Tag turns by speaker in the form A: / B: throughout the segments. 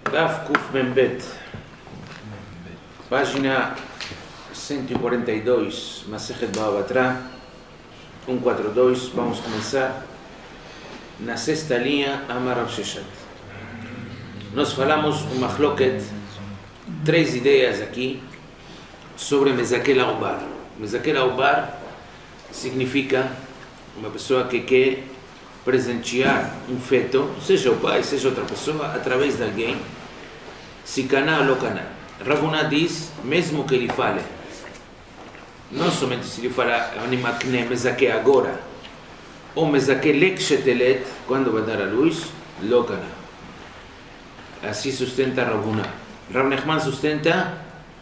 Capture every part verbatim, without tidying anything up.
A: Daf Kuf Membet, página cento e quarenta e dois, Masechet Bava Batra, cento e quarenta e dois, vamos começar na sexta linha, Amar Rav Sheshet. Nós falamos um machloket, três ideias aqui, sobre Mezakel Aubar. Mezakel Aubar significa uma pessoa que quer presentear um feto, seja o pai, seja outra pessoa, através de alguém, se caná ou não caná. Rav Huna diz, mesmo que ele fale, não somente se ele fala, animakne mezake agora, ou mezake lekshetelet, quando vai dar a luz, lo caná. Assim sustenta Rav Huna. Rav Nachman sustenta,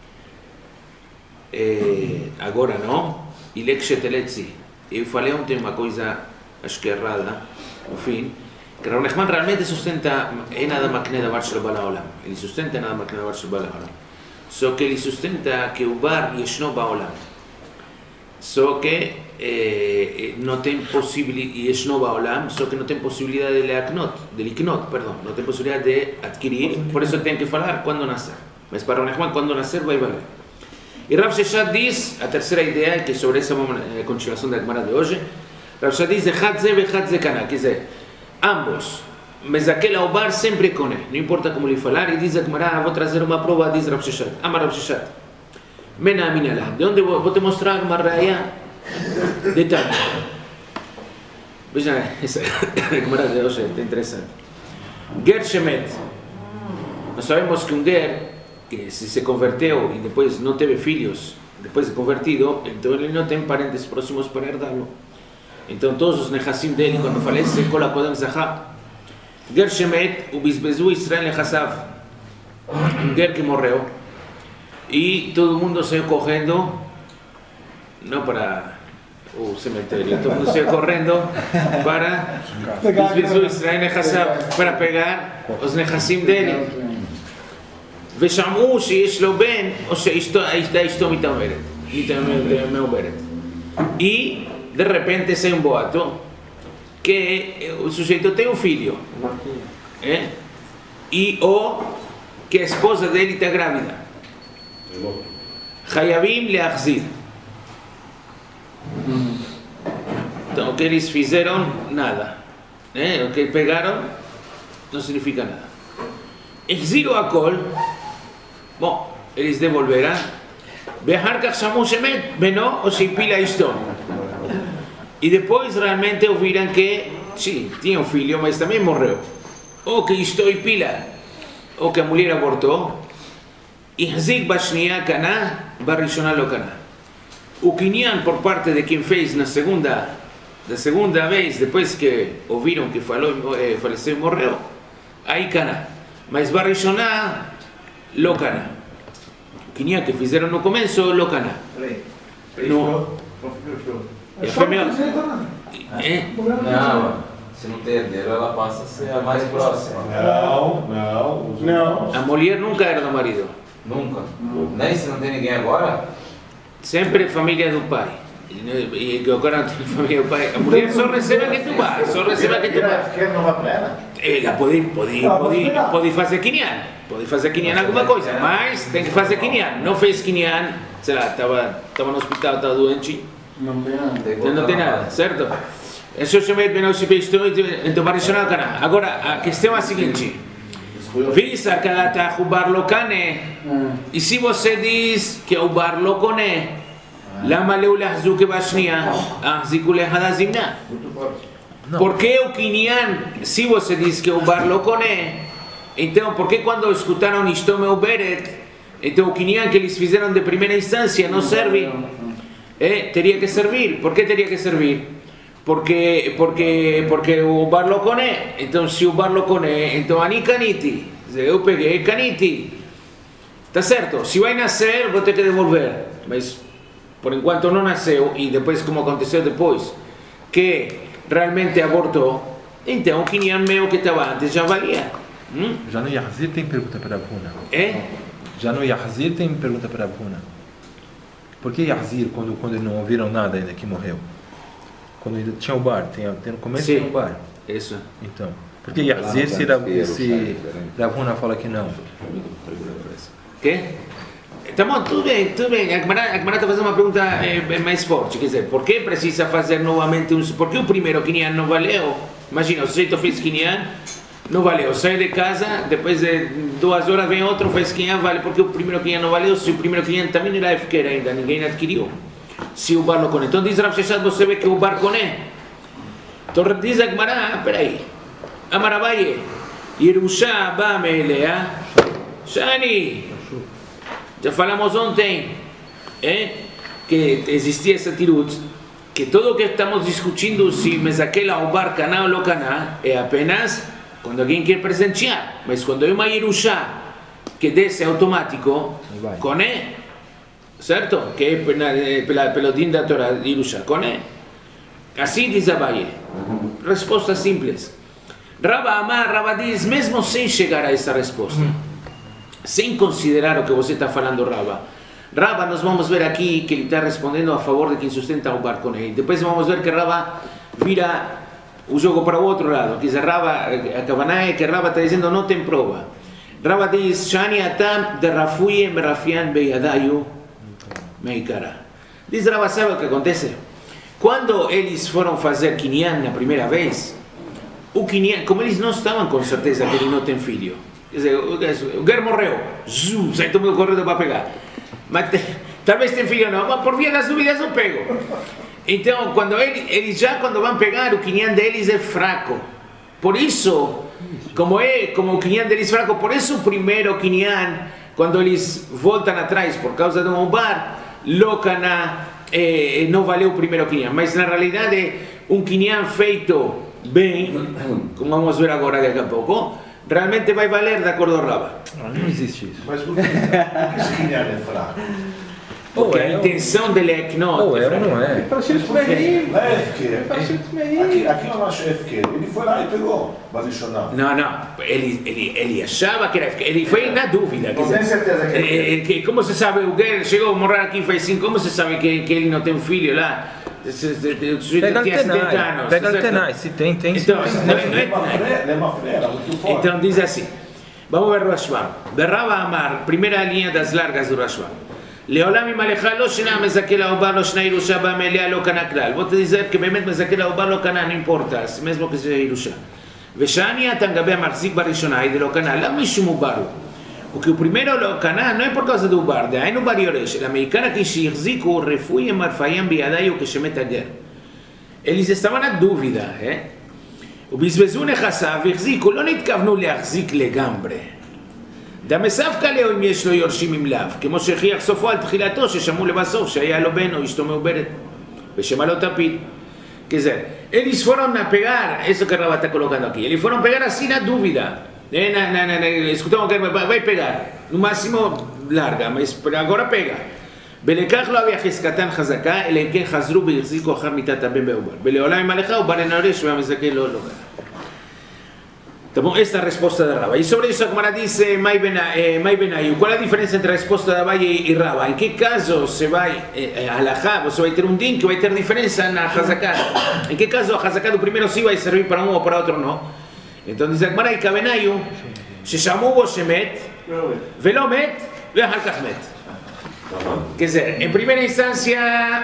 A: eh, agora não, e lekshetelet sim. Eu falei ontem uma coisa, acho que errada, no fim, que Rav Nachman realmente sustenta, é nada makne davar shel bal haolam. Ele sustenta nada makne davar shel bal haolam. Só que ele sustenta que o bar yeshno baolam. Só que eh, não tem possibilidade, yeshno baolam, só que não tem possibilidade de leaknot, de liknot, perdão, não tem possibilidade de adquirir, por isso tem que falar quando nascer. Mas para Rav Nachman, quando nascer vai valer. E Rav Sheshet diz, a terceira ideia, que sobre essa é a continuação da Gemara de hoje, Rav Sheshet diz, Echad ze vechad ze kana, quer dizer, ambos, mas aquele Aubar sempre com ele, não importa como lhe falar, e diz a Gemara, vou trazer uma prova, diz Rav Sheshet, Amar Rav Sheshet, Mena Aminallah, de onde vou, vou te mostrar uma raia de Tânia. Veja, essa Gemara de hoje é interessante. Ger Shemet, nós sabemos que um Ger, que se se converteu e depois não teve filhos, depois de convertido, então ele não tem parentes próximos para herdá-lo. Então todos os nechassim dele, quando falecem, kola kodem zachar. Ger shemet, o bisbezu Israel nechassav. Um ger que morreu. E todo mundo saiu correndo, não para o cemitério, todo mundo saiu correndo para o bisbezu Israel nechassav, para pegar os nechassim dele. ושמעו שיש לו בן, או שאשתו מתעוברת, מעוברת. E, de repente, sai um boato que o sujeito tem um filho. É? E ou que a esposa dele está grávida. Chayavim leachzir. Então, o que eles fizeram, nada. É? O que pegaram, não significa nada. Exílio a col. Bom, eles devolveram. Behar kach shamu shemet beno ou sheipila isto. E depois realmente ouviram que, sim, tinha um filho, mas também morreu. Ou que isto ipila, ou que a mulher abortou. Ihzik bashniya kana, barishona lo kana. O kinyan por parte de quem fez na segunda, da segunda vez, depois que ouviram que falou, eh, faleceu e morreu, aí kana. Mas barishona lo cana. O que que fizeram no começo, lo cana. No. E a fêmea... É?
B: Não, se não tem herdeiro, ela passa a ser a mais próxima.
C: Não, não, não.
A: A mulher nunca era do marido.
B: Nunca? Nem se não tem ninguém agora?
A: Sempre família do pai. E que agora não tem família do pai. A mulher só recebe a que tu vai. Só recebe a que tu vai.
C: Quer não vai para ela?
A: Ela pode, pode, pode, pode fazer quinyan, pode fazer quinyan alguma coisa, mas tem que fazer quinyan. Não fez quinyan, sei lá, estava estava no hospital, estava doente,
C: Não tem nada.
A: então não tem nada, certo? Isso chama de não se fez então vai resolver o canal. Agora a questão é a seguinte: visa que ela está a bar locane, e se você diz que o bar locone, lama leu lahzu que bashnia, ahziku lehadazimna. Por que o Kinyan, se você diz que o bar lo cone, então por que quando escutaram isto meu beret, então o Kinyan que eles fizeram de primeira instância não serve? É, teria que servir. Por que teria que servir? Porque, porque, porque o bar lo cone, então se o bar lo cone, então ani caniti, eu peguei caniti, tá certo? Se vai nascer, vou ter que devolver, mas por enquanto não nasceu, e depois como aconteceu depois, que realmente abortou, então o quinhão meu que estava antes já valia. Hum?
D: Já no Yahzir tem pergunta para a Abuna.
A: É?
D: Já no Yahzir tem pergunta para a Abuna. Por que Yahzir, quando, quando não ouviram nada ainda que morreu? Quando ainda tinha o bar, tem, tem no começo
A: Sim.
D: tinha o bar.
A: Isso.
D: Então, Porque Yazir, se, Rav- se Ravuna fala que não.
A: Que? Tá bom, tudo bem, tudo bem. A Gemara está fazendo uma pergunta é, mais forte. Quer dizer, por que precisa fazer novamente um... Por que o primeiro Kinyan não valeu? Imagina, o sujeito fez Kinyan, não valeu. Sai de casa, depois de duas horas vem outro, fez Kinyan, vale. Porque o primeiro Kinyan não valeu, se o primeiro Kinyan também era Efker ainda, ninguém adquiriu. Se o bar não coné. Então diz Rav Sheshet, você vê que o bar coné. Então diz a Gemara, ah, peraí. Amar Abaye, Yerusha ba meilea, Shani. Já falamos ontem eh, que existia essa tirut, que tudo o que estamos discutindo se Mezakel ou bar caná ou lo caná é apenas quando alguém quer presentear, mas quando é uma Yerusha que desce automático, coné, certo? Que é pela, pelo din da Torá, Yerusha, coné. Assim diz Abaye. Resposta simples. Rava Amar, Rava diz, mesmo sem chegar a essa resposta, sem considerar o que você está falando, Rava. Rava, nós vamos ver aqui que ele está respondendo a favor de quem sustenta o bar coné. Depois vamos ver que Rava vira o jogo para o outro lado. Quer dizer, Rava, a Kavaná é que Rava está dizendo não tem prova. Rava diz, Shani atam de rafuye merafian beyadayu meikara. Diz Rava, sabe o que acontece? Quando eles foram fazer Kinyan na primeira vez, o Kinyan, como eles não estavam com certeza que ele não tem filho, quer dizer, o Ger morreu, zum, sai todo mundo correndo para pegar, mas te, talvez tem filho ou não, mas por via das dúvidas eu pego. Então, quando ele, eles já quando vão pegar, o Kinyan deles é fraco. Por isso, como é, como o Kinyan deles é fraco, por isso o primeiro Kinyan, quando eles voltam atrás por causa de um bar, Lokana, eh, não valeu o primeiro Kinyan, mas na realidade um Kinyan feito bem, como vamos ver agora daqui a pouco, realmente vai valer de acordo com Rava.
D: Não, não existe isso.
C: Mas por que, por que esse Kinyan é fraco?
A: Porque
D: Ou
A: a
D: é,
A: intenção dele é que não.
D: Ou é ou não é.
E: Parecido com o Merim.
C: Não é F Q.
E: Parecido com o Merim.
C: Aqui, aqui eu não acho F Q. Ele foi lá e pegou, Balichonal.
A: Não, não, ele, ele, ele achava que era, ele foi na dúvida.
C: Não tem certeza que
A: é, é, que, como se sabe, o Ger chegou a morrer aqui faz cinco, como se sabe que, que ele não tem um filho lá?
D: Pega Altenai, pega Altenai, se tem, tem, se
A: então,
D: tem.
A: não, não é,
C: Ele é uma freira, muito forte.
A: então diz assim, vamos ver o Rashbam. Berrava Amar, primeira linha das largas do Rashbam. Leolam imalecha lo shena mezakel ha'obar lo shena Yerusha ba'melea lo kana klal. Vou te dizer que באמת mezakel ha'obar lo kana, não importa, mesmo que seja Yerusha. Veshani atam gabe marzik barishona e de lo kana, lá mishum ubaru. Porque o primeiro lo kana não é por causa do bar, daí no bar yoresh. A meikana que shirziku refui marfayam biadayu que shemet ager. Eles estavam na dúvida, eh? ובזבזו נכסיו והחזיקו, לא נתכוונו להחזיק לגמרי. דמסף כלהו אם יש לו יורשים עם לאו, כמו שהכריח סופו על תחילתו ששמעו לבסוף שהיה לו בן או אשתו מעוברת ושמע לו תפיל. Quer dizer, eles foram a pegar, isso que o Rava está colocando aqui, eles foram pegar assim na dúvida. É, na, na, na, escutamos que vai pegar, no máximo larga, mas agora pega. ולכך לא היה חזקתן חזקה, אלא אם כן חזרו והחזיקו אחר מיתת הבן בעובר. ולעולם עם הלכה הוא בא לנרש והמזכה לא לא גרה. Tá bom? Esta é a resposta de Rava. E sobre isso a Gemara diz, Mai Benayu, qual é a diferença entre a resposta de Abaye e Rava? Em que caso você vai, eh, alahá, você vai ter um din que vai ter diferença na Hazaká? Em que caso a Hazaká do primeiro sim vai servir para um ou para outro não? Então diz a Gemara, e Benayu, ששמעו בו שמת, ולא מת, ואחר כך מת. Quer dizer, em primeira instância,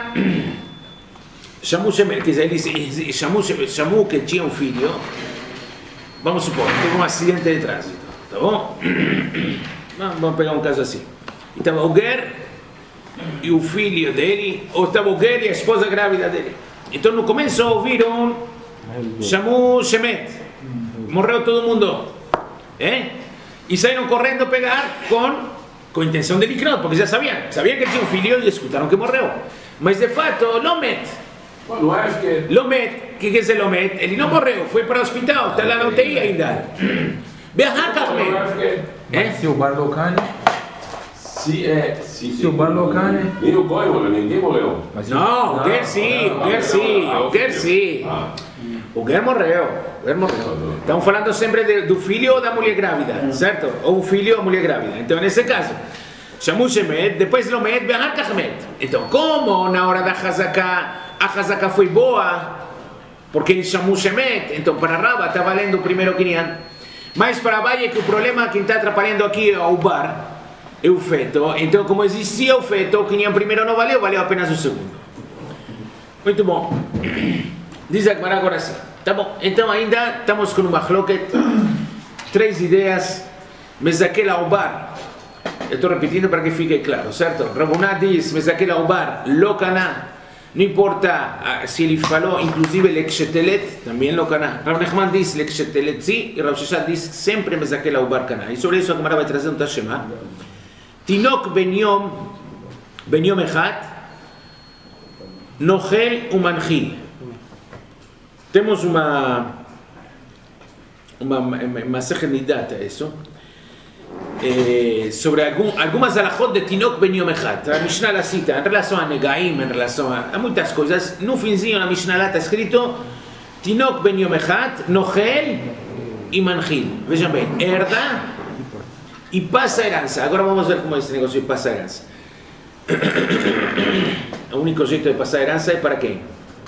A: chamou, quer dizer, ele chamou, chamou que tinha um filho, vamos supor, teve um acidente de trânsito, tá bom? Vamos pegar um caso assim. Estava o Ger e o filho dele, ou estava o Ger e a esposa grávida dele. Então no começo ouviram, chamou Shemet, morreu todo mundo, eh? E saíram correndo pegar com com intenção de Liknot, porque já sabiam, sabiam que tinha um filho e escutaram que morreu. Mas de fato, Lomet, Lomet, o que quer dizer Lomet? Ele não morreu, foi para o hospital, está lá na U T I ainda.
D: Mas se o bar locane,
B: Se é. Se,
D: se o bar locane,
B: nem o Goi morreu, ninguém morreu.
D: mas
A: Não, o Ger sim, o Ger sim, o Ger sim. O Ger morreu, o Ger morreu. Estamos falando sempre de, do filho ou da mulher grávida, certo? Ou o filho ou a mulher grávida. Então, nesse caso, chamou Shemet, depois Lomet, Behar Kachmet. Então, como na hora da Hazaká, a Hazaká foi boa, porque ele chamou Shemet, então para Rava está valendo o primeiro Kinyan. Mas para Abaye que o problema que está atrapalhando aqui é o bar, é o feto. Então como existia o feto, o Kinyan primeiro não valeu, valeu apenas o segundo. Muito bom. Diz a Gemara agora sim. Tá bom, então ainda estamos com uma machloket, três ideias, Mezakel Aubar. Eu estou repetindo para que fique claro, certo? Rabuná diz, Mezakel Aubar, lo caná. Não importa se ele falou, inclusive Lekshetelet, também lo caná. Rav Nechman diz Lekshetelet sim, e Rav Sheshat diz sempre Mezakel Aubar caná. E sobre isso a Gemara vai trazer um Tashema. Tinok ben yom, ben yom echat, nochel umanchil. Temos uma uma Masechet Nidat a isso. Eh, sobre algum, algumas alachot de Tinok ben Yom Echad. A Mishnah la cita em relação a Negaim, em relação a, a muitas coisas. No finzinho na Mishnah lá está escrito Tinok ben Yom Echad, Nochel e Manchil. Vejam bem, herda e passa a herança. Agora vamos ver como é esse negócio de passar a herança. O único jeito de passar a herança é para quem?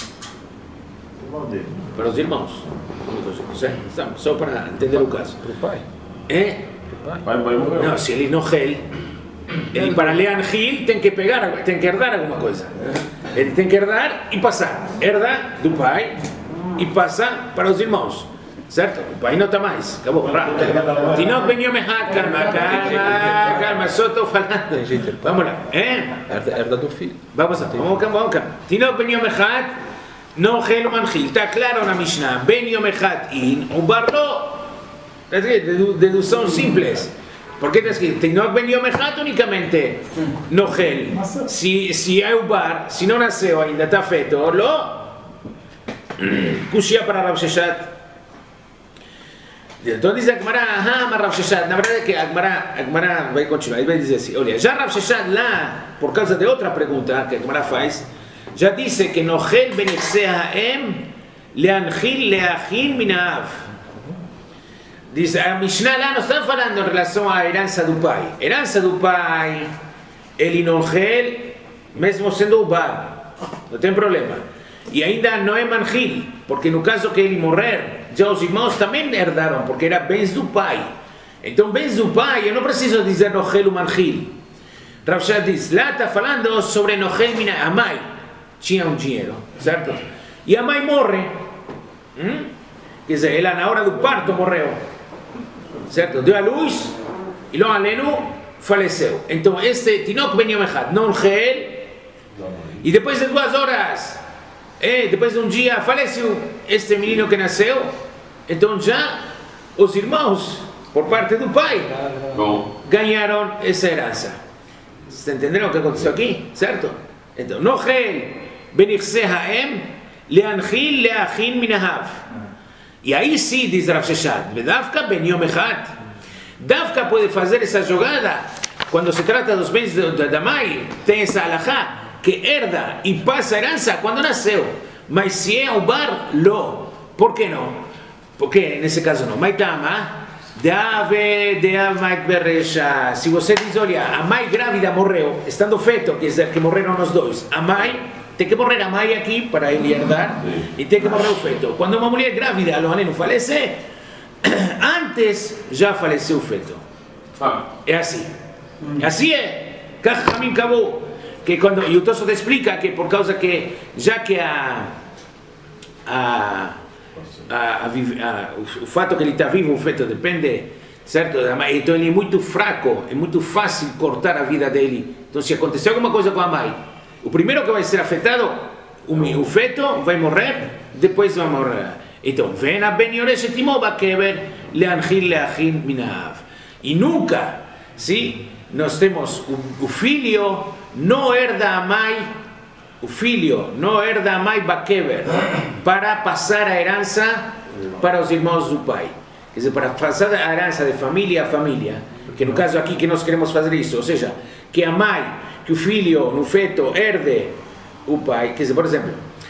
A: Para os irmãos. O único jeito, só para entender o caso.
D: Para o pai.
A: É?
C: Pai, pai morreu.
A: Não, se ele não gel, ele para Lean Gil tem que pegar, tem que herdar alguma coisa. Ele tem que herdar e passar. Herda do pai e passa para os irmãos. Certo? O pai não está mais. Acabou. Tinok ben Yom Echad, calma, calma, calma, só estou falando. Vamos lá. É?
D: Herda do filho.
A: Vamos lá, vamos cá, vamos cá. Tinok ben Yom Echad, não gel manchil. Está claro na Mishnah. Ben Yom Echad in, o barro. Dedução simples. Porque está escrito, Tinok ben Yom Echad únicamente no gel. Se, se é o bar, se não nasceu ainda, está feito, lo Kushia para Rav Sheshat. Então diz a Gemara, ah, mas Rav Sheshat, na verdade é que a Gemara, a Gemara vai continuar, ele vai dizer assim, olha, já Rav Sheshat lá, por causa de outra pergunta que a Gemara faz, já disse que no gel ben Yitzeh ha'em leanchil leachin minaav. Diz, a Mishnah lá não está falando em relação à herança do pai. Herança do pai, ele não gel, mesmo sendo o bar. Não tem problema. E ainda não é manchil, porque no caso que ele morrer, já os irmãos também herdaram, porque era bens do pai. Então, bens do pai, eu não preciso dizer no gel ou manchil. Rav Sheshat diz, lá está falando sobre no gel mina. A mãe tinha um dinheiro, certo? E a mãe morre. Hum? Quer dizer, ela na hora do parto morreu. Certo? Deu a luz e logo aleno faleceu. Então este Tinok ben Yom Echad, não gel, e depois de duas horas, é, depois de um dia, faleceu este menino que nasceu. Então já os irmãos, por parte do pai,
B: Bom.
A: ganharam essa herança. Vocês entenderam o que aconteceu aqui? Certo? Então, no gel ben Yitzeh ha'em leanchil leachin minahav. E aí sim, diz Rav Sheshat, Davka ben Yom Echad. Davka pode fazer essa jogada quando se trata dos bens da mãe. Tem essa alahá que herda e passa a herança quando nasceu. Mas se é o bar, lo. Por que não? Porque nesse caso não. Maitama, Dave, Deavait Beresha. Se você diz, olha, a mãe grávida morreu, estando feito, quer dizer que morreram os dois. A mãe. Tem que morrer a mãe aqui para ele herdar e tem que morrer o feto. Quando uma mulher grávida, o anel falece, antes já faleceu o feto. É assim. Assim é. Kachamim acabou. Que quando, e o Tosfot explica que por causa que, já que a, a, a, a, a o, o fato que ele está vivo, o feto depende, certo? Então ele é muito fraco, é muito fácil cortar a vida dele. Então se acontecer alguma coisa com a mãe, o primeiro que vai ser afetado, o, o feto vai morrer, depois vai morrer. Então, vem a ben Yoresh et imo bakever leanchil leachin minav. E nunca, sim, nós temos o, o filho não herda a mãe, o filho não herda a mãe bakever para passar a herança para os irmãos do pai. Quer dizer, para passar a herança de família a família, que no caso aqui que nós queremos fazer isso, ou seja, que a mãe, que o filho, no feto, herde o pai. Quer dizer, por exemplo,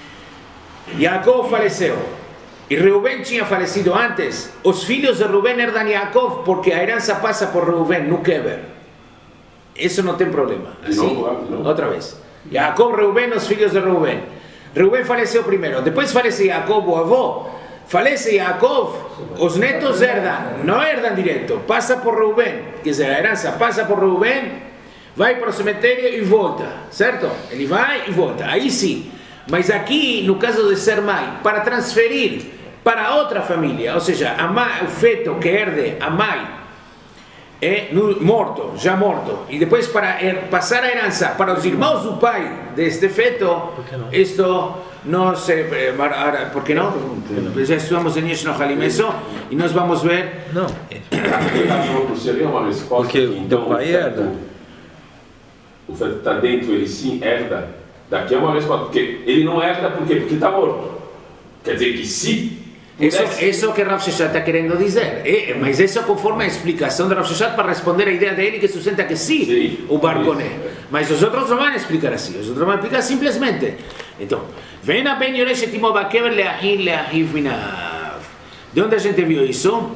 A: Yaakov faleceu e Reuben tinha falecido antes. Os filhos de Reuben herdam Yaakov porque a herança passa por Reuben, no Keber. Isso não tem problema. Assim,
C: não, não.
A: outra vez. Yaakov, Reuben, os filhos de Reuben. Reuben faleceu primeiro, depois falece Jacob, o avô. Falece Jacob, os netos herdam, não herdam direto, passa por Reuben, quer dizer, a herança passa por Reuben, vai para o cemitério e volta, certo? Ele vai e volta, aí sim. Mas aqui, no caso de ser mãe, para transferir para outra família, ou seja, a mãe, o feto que herde a mãe, é no, morto, já morto, e depois para er, passar a herança para os irmãos do pai deste feto, isto não se... ¿Por qué no? Já estudamos em Yesh Nohalim isso, e nós vamos ver...
D: Não.
B: Seria uma resposta
D: Porque
B: que, então,
D: o pai herda.
B: O feto está dentro, ele sim herda. Daqui é uma resposta, porque ele não herda por quê? Porque está morto. Quer dizer que se...
A: Isso, isso que Rav Sheshat está querendo dizer, é, mas isso conforme a explicação de Rav Sheshat para responder a ideia dele que sustenta que sim, sim o Barconé. Mas os outros não vão explicar assim, os outros vão explicar simplesmente. Então, vem a Ben Yoresh et imo bakever leahiv leahiv minav. De onde a gente viu isso?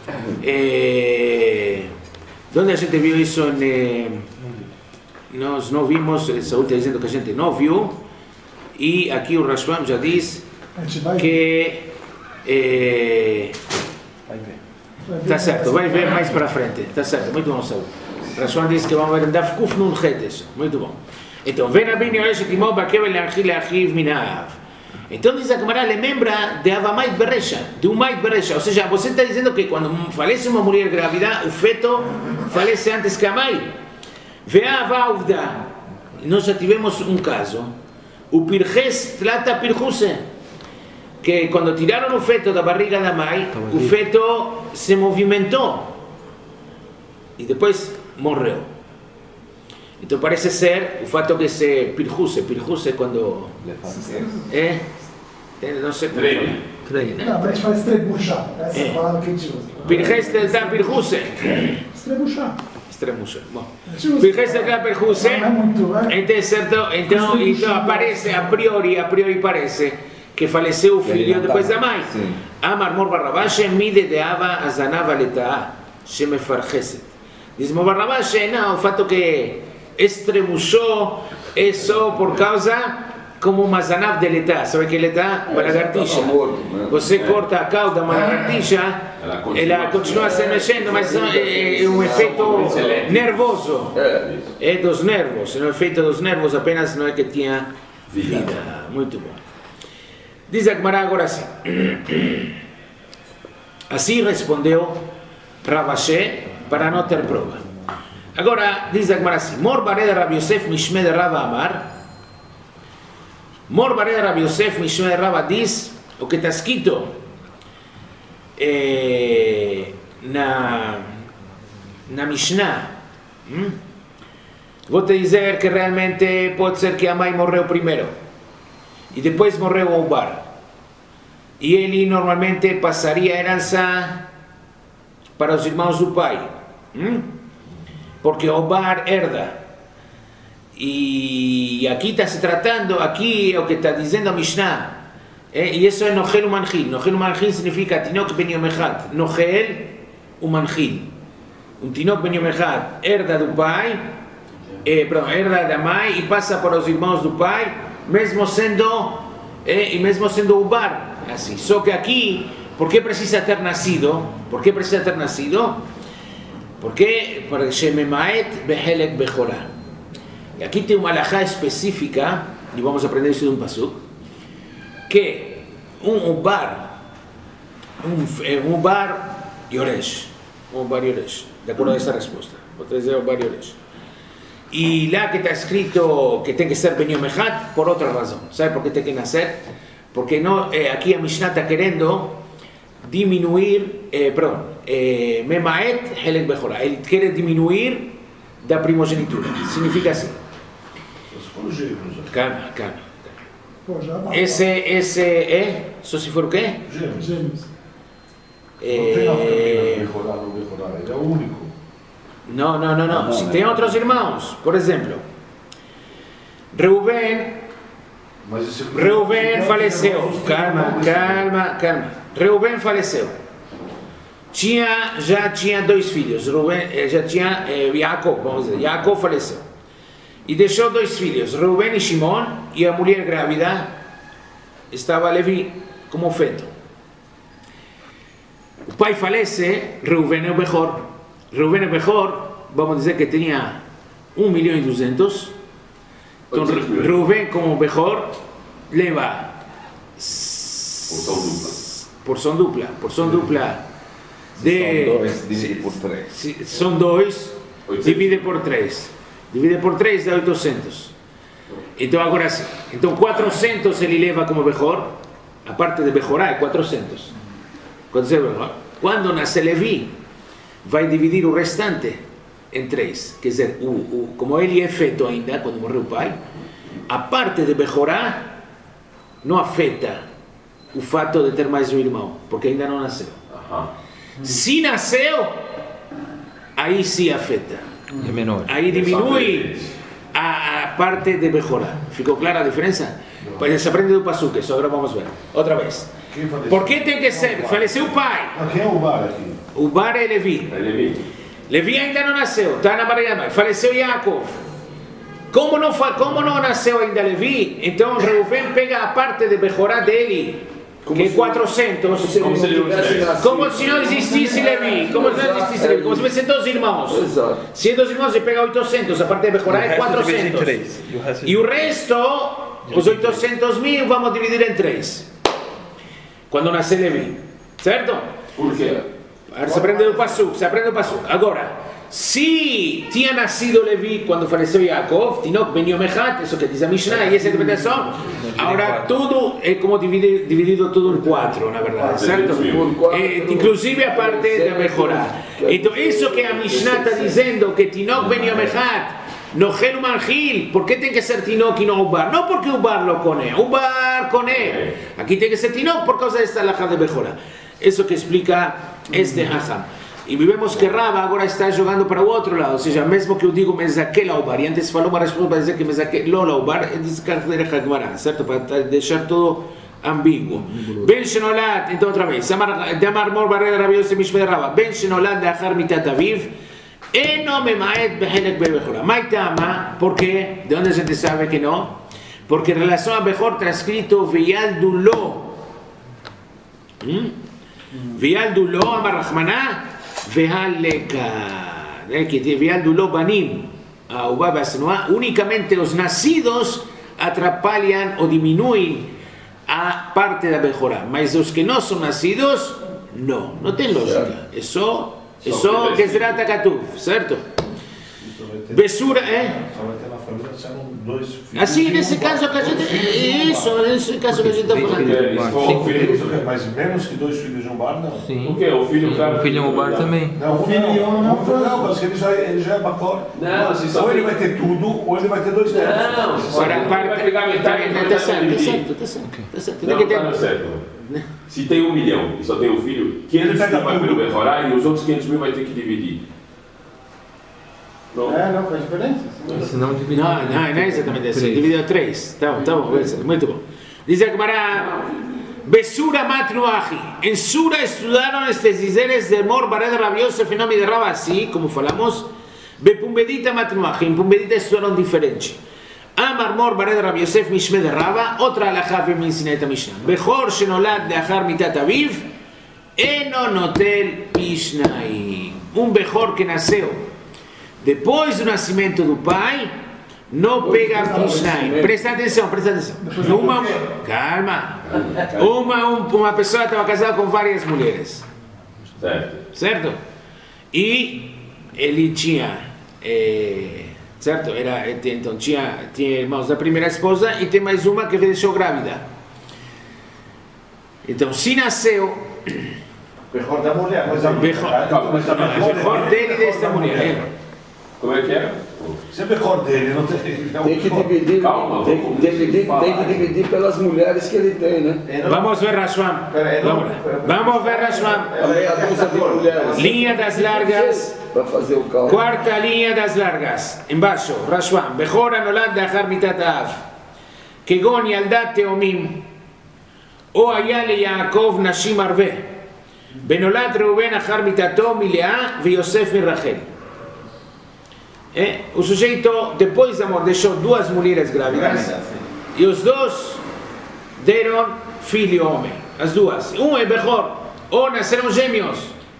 A: Eh, de onde a gente viu isso? Eh, nós não vimos, Saúl está dizendo que a gente não viu, e aqui o Rashbam já diz que... É... Tá certo, vai ver mais para frente. Tá certo, muito bom, Saúl. Rashwan disse que vamos ver em Daf Kuf Nun Het isso. Muito bom. Então, vem a Ben Yoresh et imo bakever leahiv leahiv minav. Então diz a Gemara, lembra de Avamait Beresha, de Umait Beresha. Ou seja, você está dizendo que quando falece uma mulher grávida, o feto falece antes que a mãe. Ve'ava uvda. Nós já tivemos um caso. O Pirches trata Pirhuse. Que quando tiraram o feto da barriga da mãe, o feto se movimentou e depois morreu. Então parece ser o fato que se pirjuse, pirjuse quando é, não sei como
B: treme.
A: Treme.
E: Não, mas faz estrebuchar. Essa é a palavra que a gente usa.
A: Pirjeste da pirjuse.
E: Estrebuchar.
A: Estrebuchar. Bom. Pirjeste da pirjuse. Então certo, então então aparece a priori, a priori parece que faleceu o filho depois da mãe. Amar Mor Barrabash mide de Ava azanava leta'a shemefarcheset. Diz Mor Barrabash, não, o fato que estremuchou é só por causa como uma zanav de leta'a. Sabe que leta'a? Uma lagartixa. Você corta a cauda de uma lagartixa, ela continua se mexendo, mas é um efeito nervoso. É dos nervos, é um efeito dos nervos, apenas não é que tinha vida. Muito bom. Diz a Gemara agora assim. Assim respondeu Rabashé para não ter prova. Agora diz a Gemara assim. Mor bareda Rabi Yosef mishme de Rava Amar. Mor bareda Rabi Yosef mishme de Rava diz o que está escrito eh, na, na Mishnah. Hum? Vou te dizer que realmente pode ser que a mãe morreu primeiro e depois morreu o bar. E ele normalmente passaria a herança para os irmãos do pai. Hum? Porque o bar herda. E aqui está se tratando, aqui é o que está dizendo a Mishnah. É, e isso é Nohel Umanchil. Nohel Umanchil significa Tinok Ben Yom Echad. Nohel Umanchil. Um Tinok Ben Yom Echad herda do pai, é, perdão, herda da mãe e passa para os irmãos do pai, mesmo sendo, é, e mesmo sendo o bar. Assim. Só que aqui, por que precisa ter nascido? Por que precisa ter nascido? Porque para Shememaet Behelek Bechorah. E aqui tem uma alahá específica, e vamos aprender isso de um pasuk, que um bar, um, um bar Yoresh, um bar Yoresh, de acordo a essa resposta, vou dizer o bar Yoresh. E lá que está escrito que tem que ser Ben Yom Echad, por outra razão. Sabe por que tem que nascer? Porque não, eh, aqui a Mishnah está querendo diminuir, eh, perdão, eh, Memaet Helek Bechorah. Ele quer diminuir da primogenitura. Significa assim. Calma, calma. Esse, esse é, só se for o quê?
C: Gêmeos.
A: É...
C: Não tem a família Bechorah no Bechorah, ele é o único.
A: Não, não, não, não. Se tem outros irmãos, por exemplo, Reuben, Reuben faleceu. Calma, calma, calma. Reuben faleceu. Tinha, já tinha dois filhos. Reuben, já tinha eh, Jacob, vamos dizer. Jacob faleceu. E deixou dois filhos, Reuben e Shimon, e a mulher grávida, estava Levi como feto. O pai falece, Reuven é o Bechor. Reuven é o Bechor, vamos dizer que tinha um milhão e duzentos. Então Reuven como Bechor leva
B: Porção dupla.
A: porção dupla, porção dupla de
C: São dois, divide por três.
A: si- são dois, divide por três, divide por três dá oitocentos. Então agora sim, então quatrocentos ele leva como Bechor, a parte de Bechorá é quatrocentos. Quando nasce Levi, vai dividir o restante em três, quer dizer, o, o, como ele é feto ainda, quando morreu o pai, a parte de Bechorá não afeta o fato de ter mais um irmão, porque ainda não nasceu.
B: Aham.
A: Se nasceu, aí sim afeta.
D: É menor.
A: Aí diminui a, a parte de Bechorá. Ficou clara a diferença? Pois se aprende do Pasuk, isso agora vamos ver. Outra vez.
C: Quem faleceu?
A: Por que tem que ser? Faleceu o pai.
C: Ah, quem é o bar aqui?
A: O bar é Levi.
B: Aí Levi.
A: Levi ainda não nasceu, está na barriga da mãe. Faleceu Yaakov. Como não, fa- como não nasceu ainda Levi, então Reuven pega a parte de Bechorá dele, que é quatrocentos.
B: Como se ele não tivesse.
A: Como se não existisse Levi, como se não existisse Levi, como se fossem dois irmãos.
F: Exato.
A: Se é dois irmãos, ele pega oitocentos, a parte de Bechorá é quatrocentos.
D: E o resto
A: E o resto, os oitocentos mil, vamos dividir em três. Quando nasce Levi, certo?
B: Por quê?
A: Agora se aprende do Pasuk, se aprende do Pasuk. Agora, se tinha nascido Levi quando faleceu Yaakov, Tinok ben Yom Echad, isso que diz a Mishnah, e essa interpretação, agora tudo é como dividido, dividido tudo em quatro, na verdade, certo? É, inclusive a parte da Bechorá. Então, isso que a Mishnah está dizendo, que Tinok ben Yom Echad, no gel manjil, ¿por qué tiene que ser Tinok y no Ubar? No porque Ubar lo cone, Ubar cone. Aquí tiene que ser Tinok por causa de esta alhaja de Bechorá. Eso que explica este Hacham. E vemos que Rava agora está jogando para o outro lado, ou seja, mesmo que eu digo Mezakel Laubar, e antes falou uma resposta para dizer que Mezakel Laubar, é descarregar a Hagmará, certo? Para deixar tudo ambíguo. Ben Shenolat, então outra vez, de Amar Mor Barreda Rabi Yosef Mishmei Rava, Ben Shenolat de Achar Mitat Aviv, Eno Memaet Behelek Bechorá. Maitama, ¿por qué? ¿De dónde se te sabe que no? Porque en relación a Bechor está escrito Veyaldulo. Veyaldulo Amar Rahmaná Vehaleka. Que Veyaldulo Banim. Únicamente los nacidos atrapalhan o disminuyen a parte de la Bechorá. Mas los que no son nacidos, no. No tiene lógica. Eso... Isso que será Takatuv, certo? Bessura, é?
C: Só vai ter na família sendo dois filhos.
A: Assim, nesse caso que a gente. Isso, nesse caso que a gente está falando.
B: Porque se for um filho.
C: Mas menos que dois filhos de um bar, não.
D: Sim.
B: Por quê? O filho, cara.
D: O filho é um bar também.
C: Não, um
E: Filho
C: não,
E: não,
C: um não, porque ele já, ele já é bacor.
B: Não, se só
C: Ou ele
B: tem-
C: vai ter tudo, ou ele vai ter dois terços.
B: Não, se só
A: Agora, a
B: tem-
A: parte.
B: vai pegar metade e vai
A: Está
B: dar
A: certo,
B: dividir.
A: está certo, está certo. Está certo. Tem
B: Não,
A: que
B: tá no
A: ter.
B: certo. Se tem um milhão e só tem um filho, quinhentos
C: Ele pega
B: mil vai
C: tudo.
B: pelo Bechorá e os outros quinhentos mil vai ter que dividir. Não.
E: É, não faz diferença.
D: Senão dividir.
A: Não, não, não é exatamente assim.
D: Três.
A: Dividido a três. Tá bom, tá bom, muito bom. Diz a Gemara. Besura Matnuahi. En Sura estudaram estes dizeres de Mor Bareda Rabi Yosef e nome de Rava, assim como falamos. Bepumbedita Matnuahi. Em Pumbedita estudaram diferente. Amar Mor Bareda Rabi Yosef Mishme de Rava. Outra alahá me ensina esta Mishnah. Bechor Shenolad de Achar Mitat Aviv. Eno Notel Pishnai. Um Bechor que nasceu depois do nascimento do pai, não pega Pishnai. Presta atenção, presta atenção. Uma, calma. Uma, um, uma pessoa estava casada com várias mulheres,
B: Certo.
A: certo? E ele tinha, é, certo? Era, então tinha, tinha irmãos da primeira esposa e tem mais uma que deixou grávida. Então, se nasceu
C: Bechor da mulher. Mas a
A: Bechor,
C: mas a
A: o Bechor dele e desta mulher. É.
B: Como é que é?
C: Se é Bechor dele, não tem. é um
F: Tem que
C: Bechor.
F: dividir,
B: Calma,
F: tem, que
B: vamos
F: dividir
B: falar.
F: tem que dividir pelas mulheres que ele tem, né?
C: É, não-
A: Vamos ver Rashwan.
C: Peraí, não-
A: Vamos lá. Vamos ver Rashwan.
F: A meia dúzia de mulheres.
A: Linha das largas.
F: Para fazer o cálculo.
A: Quarta linha das largas. Embaixo, Rashwan. Bechor הנולד לאחר מיתת האב. כגון ילדת תאומים. או היה ליעקב נשים הרבה. ונולד ראובן אחר מיתתו מלאה ויוסף מרחל. É, o sujeito, depois de amor, deixou duas mulheres grávidas e os dois deram filho homem, as duas. Um é Bechor, ou nasceram gêmeos.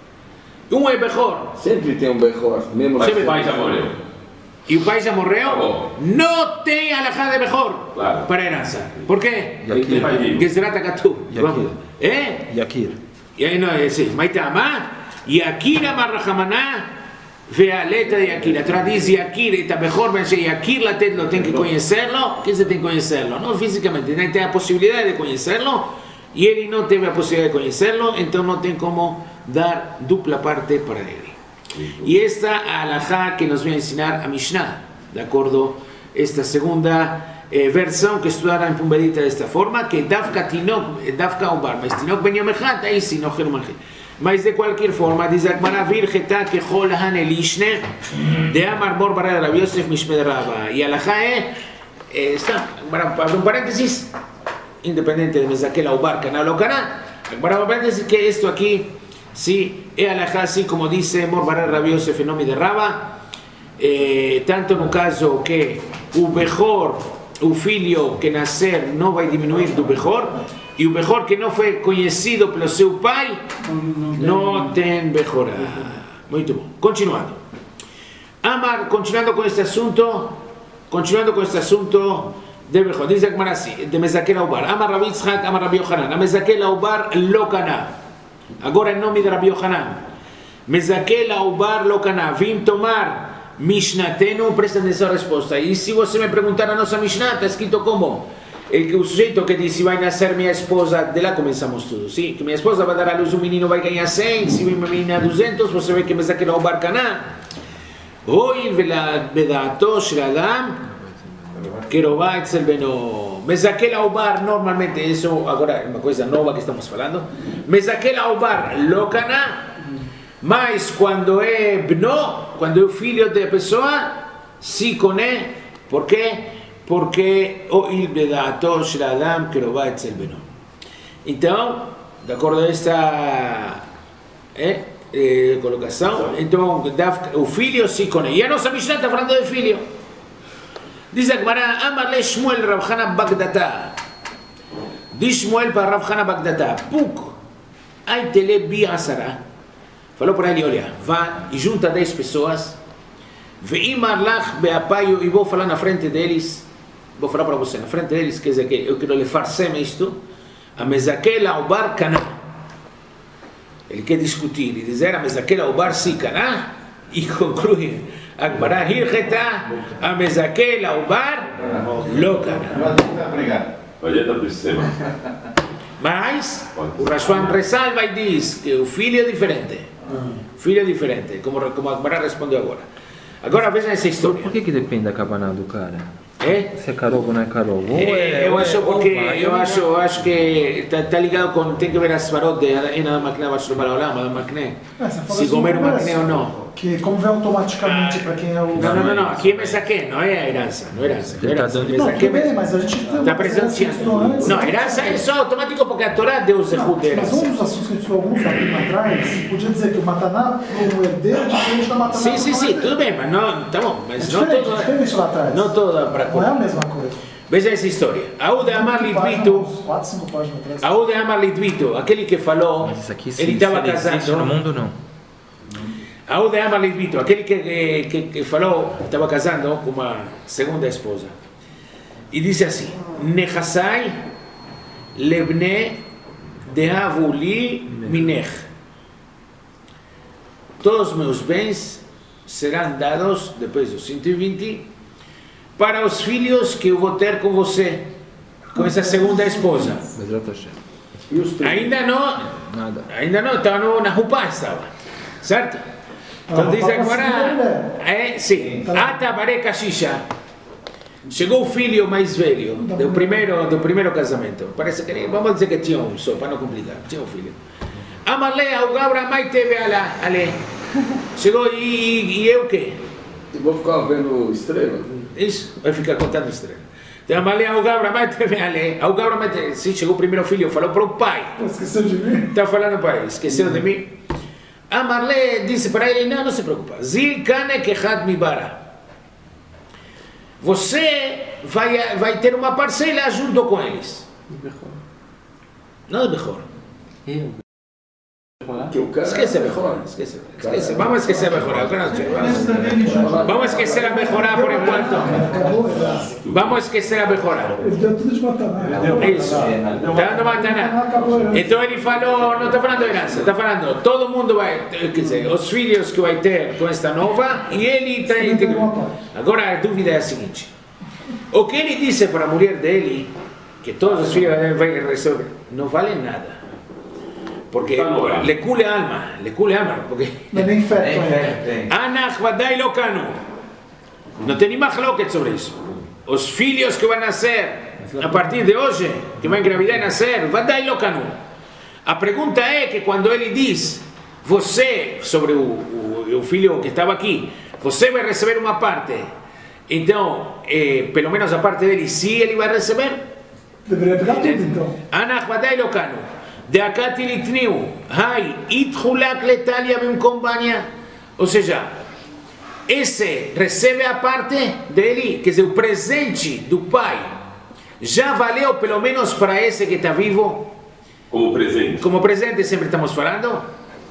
A: Um é Bechor.
F: Sempre tem um Bechor, mesmo
B: Mas
F: assim.
B: o pai já morreu.
A: E o pai já morreu,
B: Tá bom.
A: não tem alahá de Bechor
B: Claro.
A: para herança. Por quê?
B: Tem que ter pai vivo.
A: Gezerat HaKatuv.
D: Yakir.
A: Vamos. É?
D: Yakir.
A: E aí não é assim. Mas tá, Yakir amar Rachamaná, vê a letra de Yakir. A Torá diz Yakir, e tá Bechor, mas Yakir Latetlo, tem que conhecê-lo. Que você tem que conhecê-lo? Não fisicamente, tem a possibilidade de conhecê-lo. E ele não teve a possibilidade de conhecê-lo, então não tem como dar dupla parte para ele. E esta alahá que nos vem a ensinar a Mishnah, de acordo esta segunda eh, versão que estudaram em Pumbedita desta forma, que Dafka Tinok, Dafka Ubar, mas Tinok Ben Yom Echad, aí sim, não Hermanche. Mas de qualquer forma, diz a Gemara, Virgeta que Chol Han Elishne, de Amar Bor Barar Rav Yosef Mishmed Rava. E alahá é, eh, está, abre um parênteses, independente de Mezakel Ubar, Canal o Canal, abre um parênteses que isto aqui, sí, é alahá, assim como dice Mor Barar Rav Yosef em nome de Rava, eh, tanto no caso que o Bechor, o filho que nascer não vai diminuir do Bechor, e o Bechor que não foi conhecido pelo seu pai, não tem Bechorá. Muito bom. Continuando. Amar, continuando com este assunto, continuando com este assunto de Bechor, diz a Gemara assim, de Mezakel Ubar, Amar Rav Yitzchak, Amar Rav Yochanan, Mezakel Ubar lo kana. Agora em nome de Rav Yochanan, Mezakel Ubar lo kana, vim tomar Mishnatenu, presta atenção à resposta. E se você me perguntar a nossa Mishnah, está escrito como? El, o sujeito que disse, vai nascer minha esposa, de lá começamos tudo, sim? Que minha esposa vai dar à luz um menino, vai ganhar cem, se uma menina duzentos, você vê que Mezakel Ubar kana. Hoy vedato shel Adam, querobá etzel beno. Mezakel Ubar, normalmente, isso agora é uma coisa nova que estamos falando. Mezakel Ubar lo kana. Mas quando é bno, quando é o filho da pessoa, se coné, por quê? Porque o il bedato shel Adam querobá etzel beno. Então, de acordo a esta é, é, colocação, então o filho se coné. E a nossa Mishnah está falando de filho. Diz a Gemara, Amar le Shmuel Rav Chana Bagdata. Diz Shmuel para Rav Chana Bagdata, Puk, ai tele bi asara. Falou para ele, olha, vá e junta dez pessoas, ve'imar lach beapaio, e vou falar na frente deles, vou falar para você, na frente deles, quer dizer que eu quero lhe farsem isto, a Mezakel Ubar kana. Ele quer discutir e dizer a Mezakel Ubar si kana, e conclui, Agmará hirgeta, a Mezakel Ubar lo kana.
B: Orienta por cima.
A: Mas o Rashwan ressalva e diz que o filho é diferente. Filho é diferente, como, como a Agmará respondeu agora. Agora veja essa história.
D: Por que que depende da Kavaná do cara?
A: É?
D: Se é Karov ou não é Karov? Ou
A: É,
D: é,
A: eu
D: ou é-
A: acho
D: ou
A: porque
D: vai,
A: eu
D: ou
A: acho,
D: não.
A: eu acho que está tá ligado com, tem que ver as farot de Ena Makné Bashlo Balaolam, Adam Makné.
E: É, você falou
A: Se
E: assim
A: comer
E: no
A: o Makné ou
E: começo,
A: não.
E: Que como vem automaticamente para quem é o...
A: Não, não, não, não, aqui é Mesaqué, não é a herança, não é herança. Não é
D: Ele tá
A: herança,
D: dando-
E: Não,
A: Mesaqué,
E: tudo bem, mas a gente tem
A: está
E: uma
A: presenciando.
E: antes.
A: Não, herança é só automático porque a Torá deu o zehut de
E: Mas um
A: herança.
E: dos assuntos que a gente falou alguns capítulos atrás, podia dizer que o Mataná, o herdeiro, diferente da Mataná.
A: Sim, sim,
E: do
A: sim,
E: herdeiro.
A: tudo bem, mas não, tá bom,
E: É
A: mas não
E: diferente,
A: todo,
E: a gente teve isso lá atrás.
A: não toda para
E: Não é a mesma coisa.
A: Veja essa história. Aúde Amar Litvito,
E: Uns quatro, cinco páginas atrás.
A: Aúde Amar Litvito, aquele que falou,
D: Mas isso aqui, se,
A: ele
D: se
A: estava
D: ele existe no
A: casando.
D: mundo, não.
A: Aúde Amar Litvito, aquele que, que, que falou, estava casando com uma segunda esposa. E disse assim: Nechasai lebne dehavu li minech. Todos meus bens serão dados, depois dos cento e vinte, para os filhos que eu vou ter com você, com essa segunda esposa.
D: Bezrat Hashem.
F: E os primos?
A: Ainda não,
D: Nada.
A: ainda não, estava no, na Rupá, estava, certo? Então
E: Ah,
A: diz
E: Rupá
A: agora,
E: conseguiu,
A: é, sim, Atabare Kashisha, chegou o filho mais velho, do primeiro, do primeiro casamento, parece que, vamos dizer que tinha um só, para não complicar, tinha um filho. Amalé, o Gabra, mai teve ala, ale, chegou e, e eu o quê?
F: E vou ficar vendo estrela?
A: Isso, vai ficar contando estrela. Então, Amalé, o Gabra, mai teve ale, o Gabra, mai teve, sim, chegou o primeiro filho, falou para o pai.
E: Pô, esqueceu de mim?
A: Está falando para ele, esqueceu de mim? A Marlé disse para ele, não, não se preocupa. Zil kane kechad mibara. Você vai, vai ter uma parcela junto com eles. No es mejor.
F: Que o cara
A: Esquece
F: é
A: mejor. Esquece. Esquece. Vamos a esquecer mejorar. Vamos a esquecer a mejorar por enquanto. Vamos a esquecer a mejorar.
E: Ele deu tudo de Mataná.
A: Isso. Tá dando Mataná. Então ele falou, não está falando de herança, está falando, todo mundo vai, quer dizer, os filhos que vai ter com esta nova, e ele está integrando. Agora a dúvida é a seguinte: o que ele disse para a mulher dele, que todos os filhos vai receber, não vale nada. Porque le cule alma, le cule alma, porque
E: Não é nem feto ainda.
A: Anach vadai lo kanu. Não tem nem machloket sobre isso. Os filhos que vão nascer a partir de hoje, que vão engravidar e nascer, vadai lo kanu. A pergunta é que quando ele diz, você, sobre o, o, o filho que estava aqui, você vai receber uma parte, então, eh, pelo menos a parte dele, sim, ele vai receber.
E: Deveria pegar tudo então.
A: Anach vadai lo kanu. De acá tilitniu, hai, itchulak letalia bimcombania. Ou seja, esse recebe a parte dele, quer dizer, o presente do pai, já valeu pelo menos para esse que está vivo?
B: Como presente.
A: Como presente sempre estamos falando.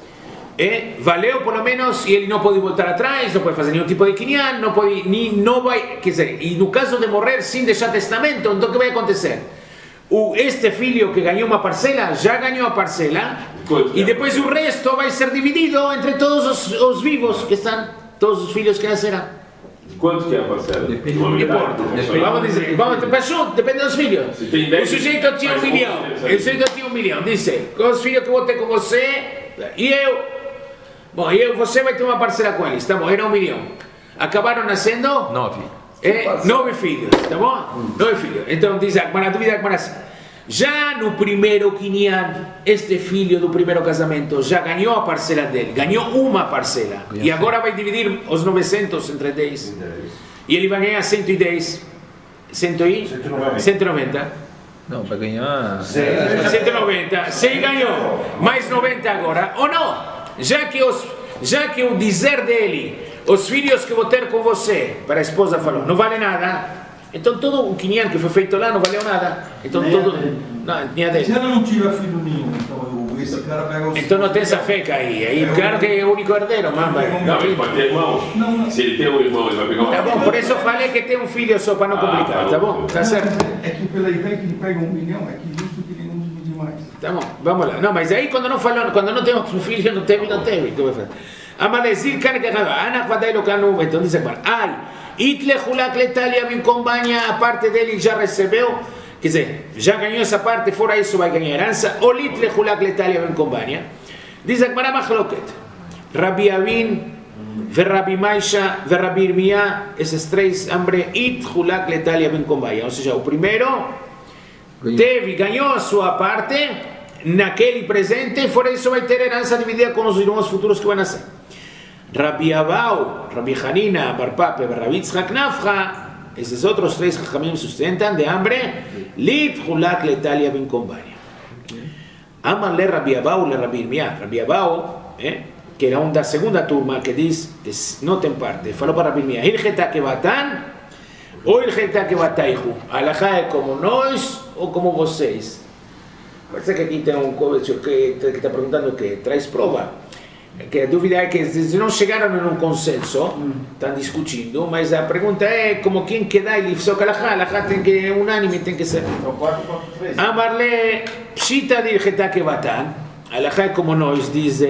A: É, valeu pelo menos, e ele não pode voltar atrás, não pode fazer nenhum tipo de quinhão, não pode, nem, não vai, quer dizer, e no caso de morrer sem deixar testamento, então o que vai acontecer? O, este filho que ganhou uma parcela, já ganhou a parcela, e depois o resto vai ser dividido entre todos os, os vivos que estão, todos os filhos que nascerão.
B: Quanto que é a parcela?
D: Depende.
B: Uma
A: Não
B: metade
A: importa,
B: proporcional?
A: vamos dizer, vamos, passou, depende dos filhos.
B: Se tem dez,
A: O sujeito tinha um
B: faz
A: milhão,
B: onze,
A: o sujeito tinha um milhão, disse, com os filhos que eu vou ter com você, e eu, bom, eu, você vai ter uma parcela com eles, tá bom, era um milhão. Acabaram nascendo?
D: Nove.
A: É, nove filhos, tá bom? Nove filhos. Então diz a Agmará, dúvida Agmará assim. Já no primeiro quinhão, este filho do primeiro casamento já ganhou a parcela dele, ganhou uma parcela. E agora vai dividir os novecentos entre dez. E ele vai ganhar cento e dez. cento e noventa.
D: Não, vai ganhar.
A: cento e noventa. Se ele ganhou mais noventa agora, ou não? Já que, os, já que o dizer dele, os filhos que vou ter com você, para a esposa falou, não vale nada. Então todo o quinhão que foi feito lá não valeu nada. Então todo. Não, tinha dele.
G: Se ela não tiver filho nenhum, então esse cara pega os.
A: Então não tem essa feca aí. Aí claro que é o único herdeiro, mamãe.
B: Não, ele pode ter irmão.
G: Não, não.
B: Se ele tem um irmão, ele vai pegar uma
A: Tá bom, por isso eu falei que tem um filho só para não complicar, tá bom? Tá certo?
G: É que pela ideia que ele pega um milhão, é que justo que ele não divide mais.
A: Tá bom, vamos lá. Não, mas aí quando não falou, quando não tem um filho, não teve, não teve. O que vai fazer? Amalezir, cara que Ana Vadai lo canu, então diz agora. Ai, itlechulak letalia me acompanha, a parte dele já recebeu. Quer dizer, já ganhou essa parte, fora isso vai ganhar herança. O litlechulak letalia me acompanha. Diz agora machloket. Rabi Avin, Verrabi Maisha, Verrabi Irmia, esses três, hambre, itlechulak letalia me acompanha. Ou seja, o primeiro teve, ganhou a sua parte naquele presente, fora isso vai ter herança dividida com os irmãos futuros que vão nascer. Rabi Abau, Rabi Hanina, Bar Pape, Rabi Yitzhak Nafcha, esses outros três Chachamim sustentam de hambre, Lit Hulak Letalia Ben Companhia. Aman le Rabi Abau, le Rabi Irmia. Rabi Abau, eh, que era um da segunda turma, que diz que não tem parte, falou para Rabi Irmia, Ilcheta Kebatan ou Ilcheta Kebataihu. Alajá é como nós ou como vocês. Parece que aqui tem um covecho que está perguntando o que traz prova. Que a dúvida é que se não chegaram em um consenso, estão discutindo, mas a pergunta é como quem que dá e só que a Alajá tem que é unânime, tem que ser. Amarle pshita de Ilcheta Kebatan, Alajá é como nós, diz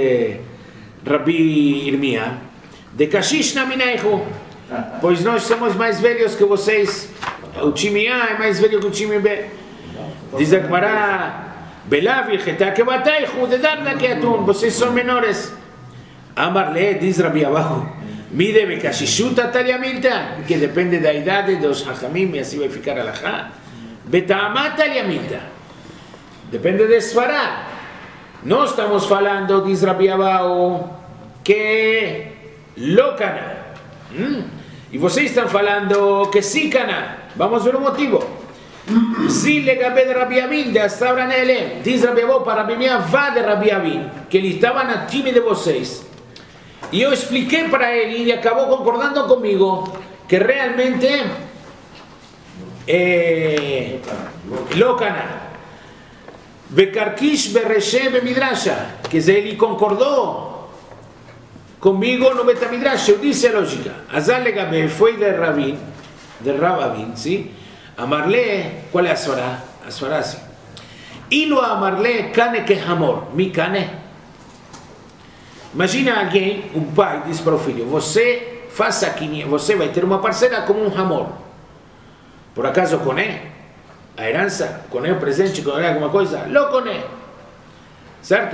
A: Rabi Irmia, de Kashish na Minaihu, pois nós somos mais velhos que vocês, o time A é mais velho que o time B. Diz a Gemara, Belav Ilcheta Kebataihu, de Darda Keatun, vocês são menores. Amarle, diz Rabi Abahu, mide Bekashishuta Taliamilta, que depende da idade dos Hachamim, e assim vai ficar a Alajá. Betaamat Taliamilta, depende de Sfará. Nós estamos falando, diz Rabi Abahu, que Lokana. Hum? E vocês estão falando que Sikana. Vamos ver o motivo. Se legabé de Rabi Avin, de Astabra nele, diz Rabi Abahu para Rabi Irmia, vá de Rabi Avin, que ele estava no time de vocês. E eu expliquei para ele e ele acabou concordando comigo que realmente é Lokana. Vekarkish bereshe bemidrasha, quer dizer, ele concordou comigo no Betamidrash. Eu disse a lógica. Azal legabe foi de Ravin, de Ravavin, sim? Amarle, qual é a svará? A svará assim. Ilo amarle kane que hamor, mi kane. Imagina alguém, um pai diz para o filho: você faça aqui, você vai ter uma parcela como um hamor. Por acaso coné? A herança, coné o presente, coné alguma coisa? Lo coné. Certo?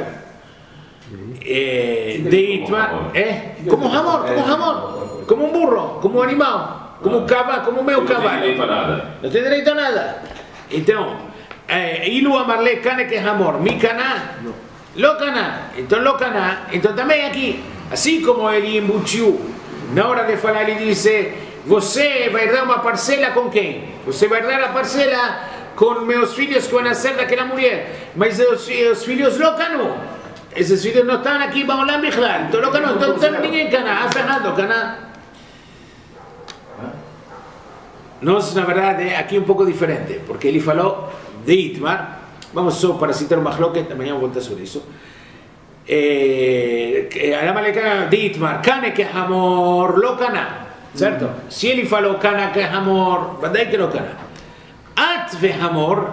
A: Eh, de Itmar, eh? Como um hamor, como um hamor, como um burro, como um animal, como um cavalo, como o meu cavalo.
B: Não tem direito a nada.
A: Não tem direito a nada. Então, Ilu amarle kane que hamor, mi caná, lo caná. Então, lo caná. Então, também aqui, assim como ele embutiu, na hora de falar, ele disse: você vai dar uma parcela com quem? Você vai dar a parcela com meus filhos que vão nascer daquela mulher. Mas os, os filhos lo canú. Esses filhos não estão aqui, vão lá migrar. Então, lo canú. Então, não ninguém caná. A Fernando, caná. Nós, na verdade, aqui é um pouco diferente, porque ele falou de Itmar. Vamos só para citar uma mahloket, amanhã vou voltar sobre isso. A maleka de Itmar, Kane que hamor, lo caná. Certo? Se ele falou Kana que hamor, vadai que lo caná. At ve hamor.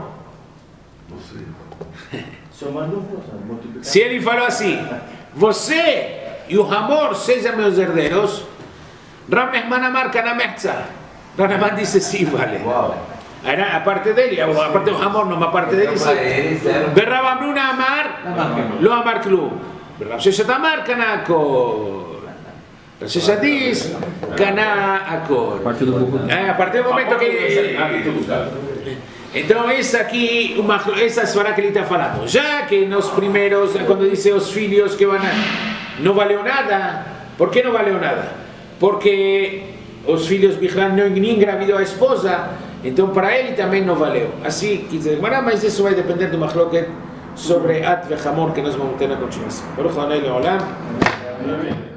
A: Se ele falou assim: você e o hamor sejam meus herdeiros, Rav Nehman amar kana mehtzah. Rav Nehman disse sim, vale. A parte dele, a parte do hamor, não a parte dele. Rav Amruna amar, lo amar klum. Rav Sheshet amar kana akor. Rav Sheshet diz kana akor. A partir do momento que... Então, essa aqui, uma, essa svará que ele está falando. Já que nos primeiros, quando diz os filhos que vão a, não valeu nada, por que não valeu nada? Porque os filhos não engravidou a esposa, então para ele também não valeu. Assim, quer dizer, mas isso vai depender do mahloket sobre At ve Hamor que nós vamos ter na continuação. Baruch Adonai Leolam. Amém.